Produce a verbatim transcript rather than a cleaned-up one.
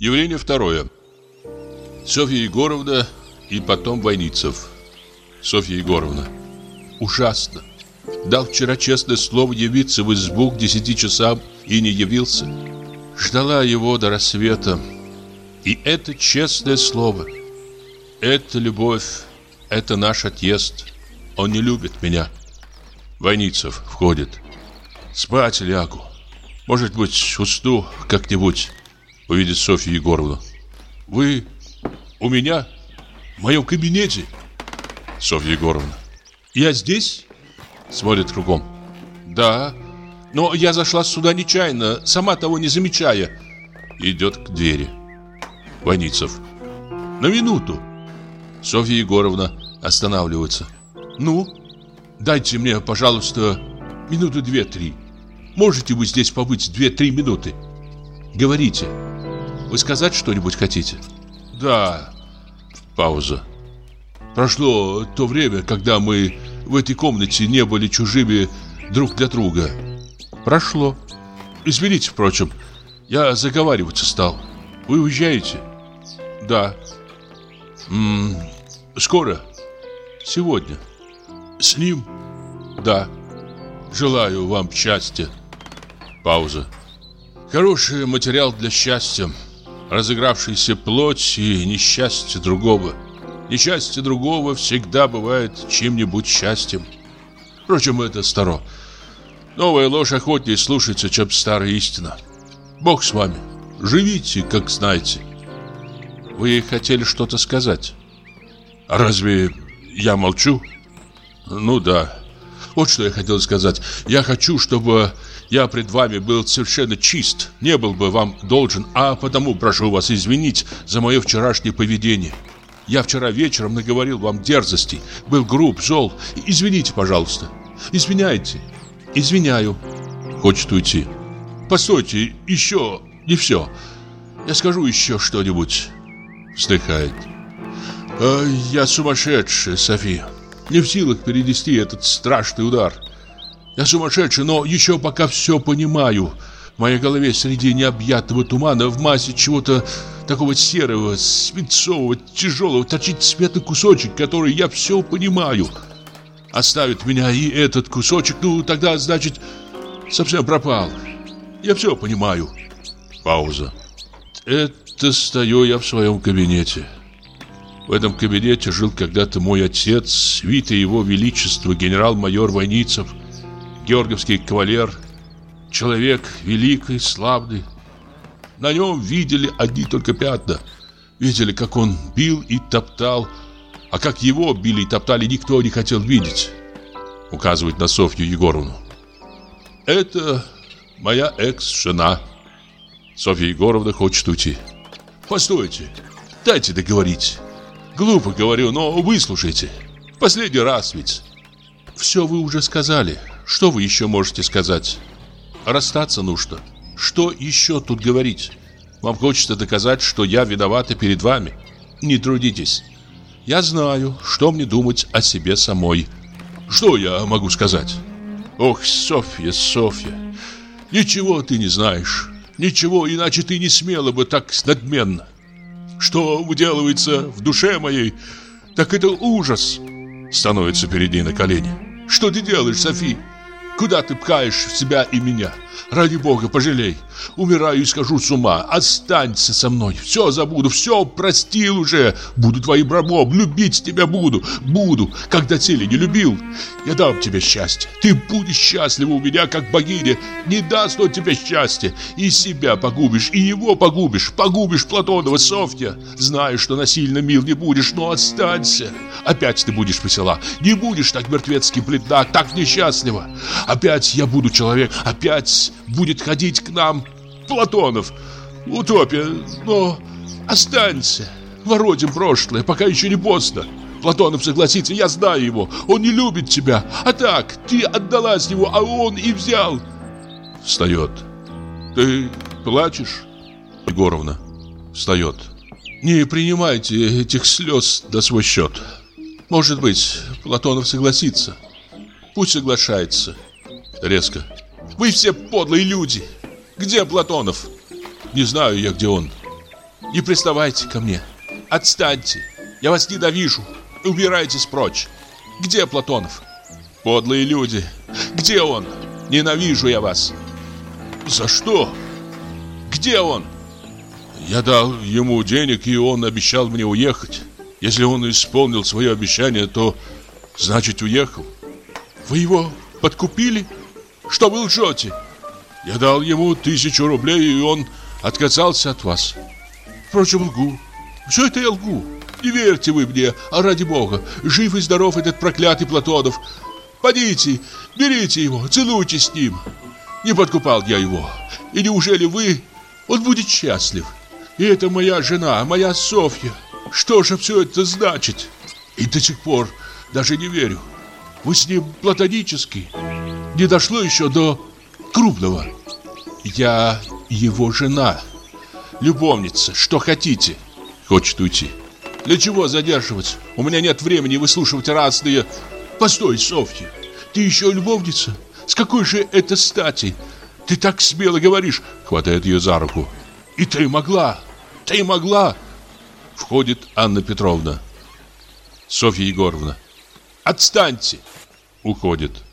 Явление второе. Софья Егоровна и потом Войницев. Софья Егоровна. Ужасно. Дал вчера честное слово явиться в избу к десяти часам и не явился. Ждала его до рассвета. И это честное слово. Это любовь. Это наш отъезд. Он не любит меня. Войницев входит. Спать лягу. Может быть, усну как-нибудь. Увидит Софью Егоровну. Вы у меня? В моем кабинете? Софья Егоровна. Я здесь? Смотрит кругом. Да, но я зашла сюда нечаянно, сама того не замечая. Идет к двери. Войницев. На минуту. Софья Егоровна останавливается. Ну, дайте мне, пожалуйста, минуты две-три. Можете вы здесь побыть две-три минуты? Говорите. Вы сказать что-нибудь хотите? Да. Пауза. Прошло то время, когда мы в этой комнате не были чужими друг для друга. Прошло. Извините, впрочем, я заговариваться стал. Вы уезжаете? Да. М -м, скоро? Сегодня. С ним? Да. Желаю вам счастья. Пауза. Хороший материал для счастья. Разыгравшаяся плоть и несчастье другого. Несчастье другого всегда бывает чьим-нибудь счастьем. Впрочем, это старо. Новая ложь охотнее слушается, чем старая истина. Бог с вами. Живите, как знаете. Вы хотели что-то сказать? А разве я молчу? Ну да. Вот что я хотел сказать. Я хочу, чтобы я пред вами был совершенно чист, не был бы вам должен, а потому прошу вас извинить за мое вчерашнее поведение. Я вчера вечером наговорил вам дерзостей, был груб, зол. Извините, пожалуйста. Извиняйте. Извиняю. Хочет уйти. Постойте, еще не все. Я скажу еще что-нибудь. Вздыхает. А, я сумасшедший, София. Не в силах перенести этот страшный удар. Я сумасшедший, но еще пока все понимаю. В моей голове среди необъятного тумана в массе чего-то такого серого, свинцового, тяжелого торчит светлый кусочек, который я все понимаю. Оставит меня и этот кусочек, ну тогда, значит, совсем пропал. Я все понимаю. Пауза. Это стою я в своем кабинете. В этом кабинете жил когда-то мой отец, свита его величества генерал-майор Войницев, георгиевский кавалер, человек великий, славный. На нем видели одни только пятна. Видели, как он бил и топтал, а как его били и топтали, никто не хотел видеть. Указывает на Софью Егоровну. Это моя экс-жена. Софья Егоровна хочет уйти. Постойте, дайте договорить. Глупо говорю, но выслушайте. Последний раз ведь. Все вы уже сказали. Что вы еще можете сказать? Расстаться нужно. Что еще тут говорить? Вам хочется доказать, что я виновата перед вами. Не трудитесь. Я знаю, что мне думать о себе самой. Что я могу сказать? Ох, Софья, Софья, ничего ты не знаешь. Ничего, иначе ты не смела бы так надменно. Что выделывается в душе моей, так это ужас. Становится перед ней на колени. Что ты делаешь, Софи? Куда ты пхаешь себя и меня? Ради бога, пожалей. Умираю и схожу с ума. Останься со мной. Все забуду, все простил уже. Буду твоим рабом, любить тебя буду. Буду, как доселе не любил. Я дам тебе счастье. Ты будешь счастлива у меня, как богиня. Не даст он тебе счастья. И себя погубишь, и его погубишь. Погубишь Платонова, Софья. Знаю, что насильно мил не будешь, но останься. Опять ты будешь весела. Не будешь так мертвецки бледна, так несчастлива. Опять я буду человек. Опять будет ходить к нам Платонов. Утопия, но останься. Воротим прошлое, пока еще не поздно. Платонов согласится, я знаю его. Он не любит тебя. А так, ты отдалась ему, а он и взял. Встает. Ты плачешь? Егоровна встает. Не принимайте этих слез на свой счет. Может быть, Платонов согласится. Пусть соглашается. Резко. Вы все подлые люди. Где Платонов? Не знаю я, где он. Не приставайте ко мне. Отстаньте. Я вас ненавижу. Убирайтесь прочь. Где Платонов? Подлые люди. Где он? Ненавижу я вас. За что? Где он? Я дал ему денег, и он обещал мне уехать. Если он исполнил свое обещание, то значит уехал. Вы его подкупили? Что вы лжете? Я дал ему тысячу рублей, и он отказался от вас. Впрочем, лгу. Все это я лгу. Не верьте вы мне, а ради бога. Жив и здоров этот проклятый Платонов. Подите, берите его, целуйтесь с ним. Не подкупал я его. И неужели вы... Он будет счастлив. И это моя жена, моя Софья. Что же все это значит? И до сих пор даже не верю. Вы с ним платонический. Не дошло еще до крупного. Я его жена. Любовница, что хотите. Хочет уйти. Для чего задерживать? У меня нет времени выслушивать разные... Постой, Софья, ты еще любовница? С какой же это стати? Ты так смело говоришь. Хватает ее за руку. И ты могла, ты могла. Входит Анна Петровна. Софья Егоровна. Отстаньте. Уходит.